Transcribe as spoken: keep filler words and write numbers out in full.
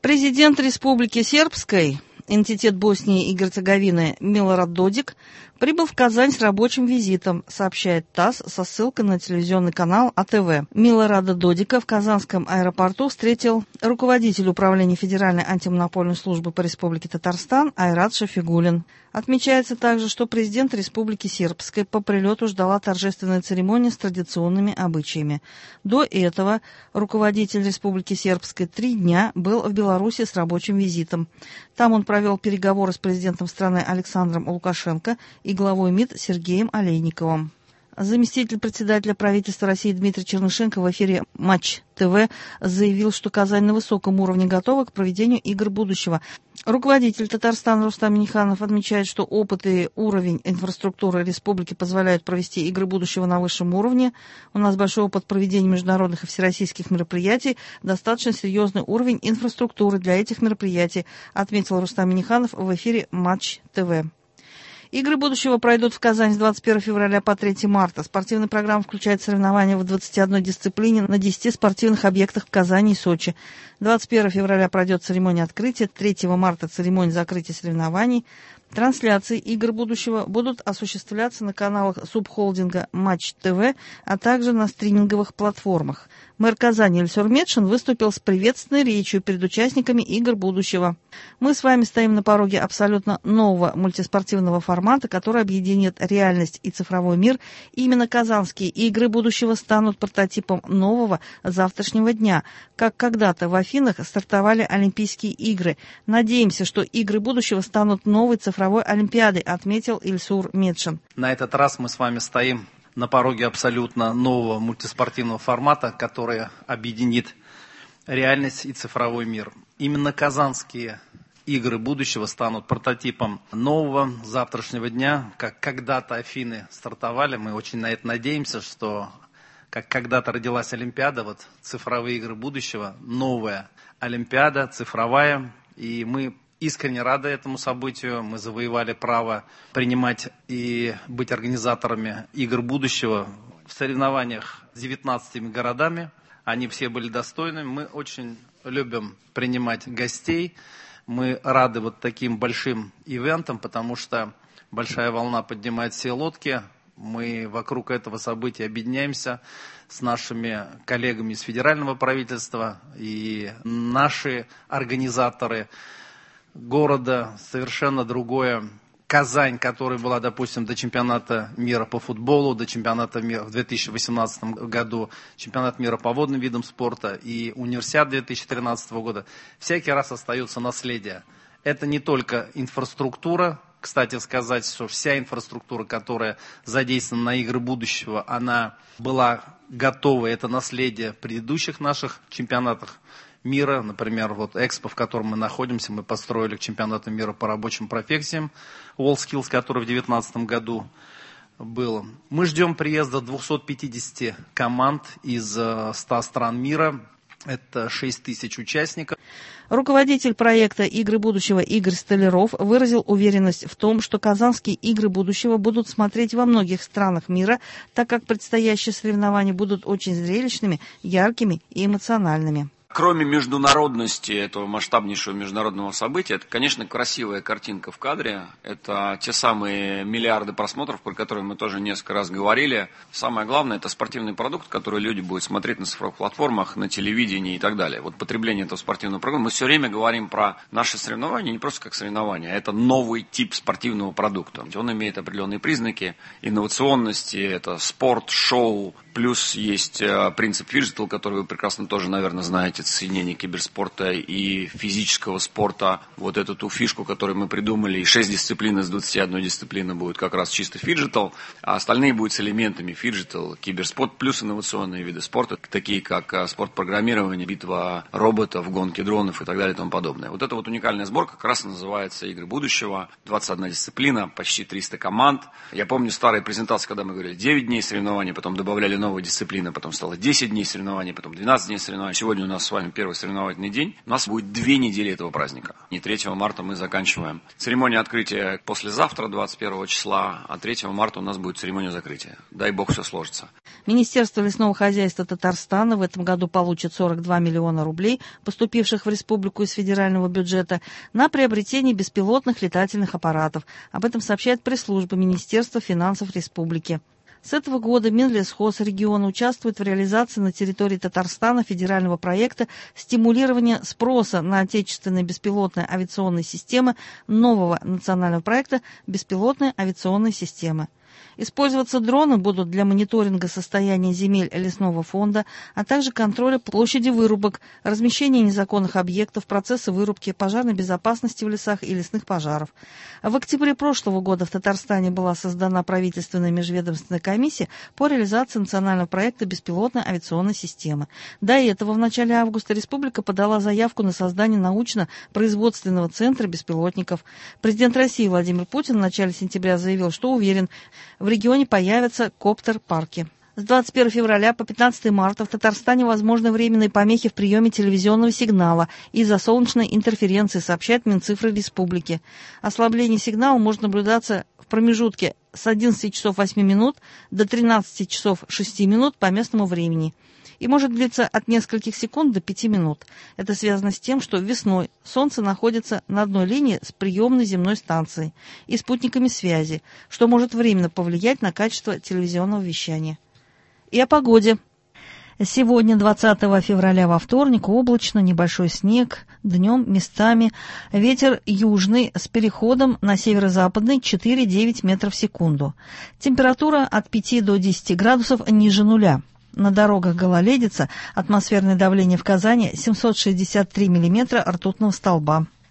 Президент Республики Сербской, энтитет Боснии и Герцеговины Милорад Додик, прибыл в Казань с рабочим визитом, сообщает ТАСС со ссылкой на телевизионный канал А Тэ Вэ. Милорада Додика в Казанском аэропорту встретил руководитель управления Федеральной антимонопольной службы по Республике Татарстан Айрат Шафигуллин. Отмечается также, что президент Республики Сербской по прилету ждала торжественная церемония с традиционными обычаями. До этого руководитель Республики Сербской три дня был в Беларуси с рабочим визитом. Там он провел переговоры с президентом страны Александром Лукашенко и главой МИД Сергеем Олейниковым. Заместитель председателя правительства России Дмитрий Чернышенко в эфире Матч Тэ Вэ заявил, что Казань на высоком уровне готова к проведению игр будущего. Руководитель Татарстана Рустам Минниханов отмечает, что опыт и уровень инфраструктуры республики позволяют провести игры будущего на высшем уровне. У нас большой опыт проведения международных и всероссийских мероприятий, достаточно серьезный уровень инфраструктуры для этих мероприятий, отметил Рустам Минниханов в эфире Матч Тэ Вэ. Игры будущего пройдут в Казани с двадцать первого февраля по третьего марта. Спортивная программа включает соревнования в двадцати одной дисциплине на десяти спортивных объектах в Казани и Сочи. двадцать первого февраля пройдет церемония открытия, третьего марта церемония закрытия соревнований. Трансляции игр будущего будут осуществляться на каналах субхолдинга Матч Тэ Вэ, а также на стриминговых платформах. Мэр Казани Ильсур Метшин выступил с приветственной речью перед участниками игр будущего. Мы с вами стоим на пороге абсолютно нового мультиспортивного формата, который объединит реальность и цифровой мир. И именно казанские игры будущего станут прототипом нового завтрашнего дня, как когда-то в Афинах стартовали Олимпийские игры. Надеемся, что игры будущего станут новой цифровой Олимпиадой, отметил Ильсур Метшин. На этот раз мы с вами стоим на пороге абсолютно нового мультиспортивного формата, который объединит реальность и цифровой мир. Именно казанские игры будущего станут прототипом нового завтрашнего дня, как когда-то Афины стартовали. Мы очень на это надеемся, что как когда-то родилась Олимпиада, вот цифровые игры будущего, новая Олимпиада, цифровая, и мы искренне рады этому событию. Мы завоевали право принимать и быть организаторами игр будущего в соревнованиях с девятнадцатью городами. Они все были достойны. Мы очень любим принимать гостей. Мы рады вот таким большим ивентам, потому что большая волна поднимает все лодки. Мы вокруг этого события объединяемся с нашими коллегами из федерального правительства, и наши организаторы города совершенно другое. Казань, которая была, допустим, до чемпионата мира по футболу, до чемпионата мира в две тысячи восемнадцатом году, чемпионат мира по водным видам спорта и универсиада две тысячи тринадцатого года, всякий раз остается наследие. Это не только инфраструктура. Кстати сказать, что вся инфраструктура, которая задействована на игры будущего, она была готова. Это наследие предыдущих наших чемпионатов мира. Например, вот Экспо, в котором мы находимся, мы построили к чемпионату мира по рабочим профессиям WorldSkills, который в две тысячи девятнадцатом году был. Мы ждем приезда двухсот пятидесяти команд из ста стран мира. Это шесть тысяч участников. Руководитель проекта «Игры будущего» Игорь Столяров выразил уверенность в том, что казанские игры будущего будут смотреть во многих странах мира, так как предстоящие соревнования будут очень зрелищными, яркими и эмоциональными. Кроме международности этого масштабнейшего международного события, это, конечно, красивая картинка в кадре. Это те самые миллиарды просмотров, про которые мы тоже несколько раз говорили. Самое главное, это спортивный продукт, который люди будут смотреть на цифровых платформах, на телевидении и так далее. Вот потребление этого спортивного продукта. Мы все время говорим про наши соревнования не просто как соревнования, а это новый тип спортивного продукта. Он имеет определенные признаки инновационности, это спорт, шоу. Плюс есть принцип фиджитал, который вы прекрасно тоже, наверное, знаете, соединение киберспорта и физического спорта. Вот эту ту фишку, которую мы придумали, и шесть дисциплин из двадцати одной дисциплины будет как раз чисто фиджитал, а остальные будут с элементами фиджитал, киберспорт, плюс инновационные виды спорта, такие как спорт-программирование, битва роботов, гонки дронов и так далее и тому подобное. Вот эта вот уникальная сборка как раз называется «Игры будущего». двадцать одна дисциплина, почти триста команд. Я помню старые презентации, когда мы говорили девять дней соревнований, потом добавляли новая дисциплина, потом стало десять дней соревнований, потом двенадцать дней соревнований. Сегодня у нас с вами первый соревновательный день. У нас будет две недели этого праздника. И третьего марта мы заканчиваем. Церемония открытия послезавтра, двадцать первого числа, а третьего марта у нас будет церемония закрытия. Дай бог, все сложится. Министерство лесного хозяйства Татарстана в этом году получит сорок два миллиона рублей, поступивших в республику из федерального бюджета, на приобретение беспилотных летательных аппаратов. Об этом сообщает пресс-служба Министерства финансов республики. С этого года Минлесхоз региона участвует в реализации на территории Татарстана федерального проекта стимулирования спроса на отечественные беспилотные авиационные системы нового национального проекта «Беспилотные авиационные системы». Использоваться дроны будут для мониторинга состояния земель лесного фонда, а также контроля площади вырубок, размещения незаконных объектов, процесса вырубки, пожарной безопасности в лесах и лесных пожаров. В октябре прошлого года в Татарстане была создана правительственная межведомственная комиссия по реализации национального проекта «Беспилотная авиационная система». До этого в начале августа республика подала заявку на создание научно-производственного центра беспилотников. Президент России Владимир Путин в начале сентября заявил, что уверен, в регионе появятся коптер-парки. С двадцать первого февраля по пятнадцатого марта в Татарстане возможны временные помехи в приеме телевизионного сигнала из-за солнечной интерференции, сообщает Минцифры Республики. Ослабление сигнала может наблюдаться в промежутке с одиннадцати часов восьми минут до тринадцати часов шести минут по местному времени и может длиться от нескольких секунд до пяти минут. Это связано с тем, что весной Солнце находится на одной линии с приемной земной станцией и спутниками связи, что может временно повлиять на качество телевизионного вещания. И о погоде. Сегодня, двадцатого февраля, во вторник, облачно, небольшой снег, днем местами. Ветер южный с переходом на северо-западный четыре-девять метров в секунду. Температура от пяти до десяти градусов ниже нуля. На дорогах гололедица, атмосферное давление в Казани семьсот шестьдесят три миллиметра ртутного столба.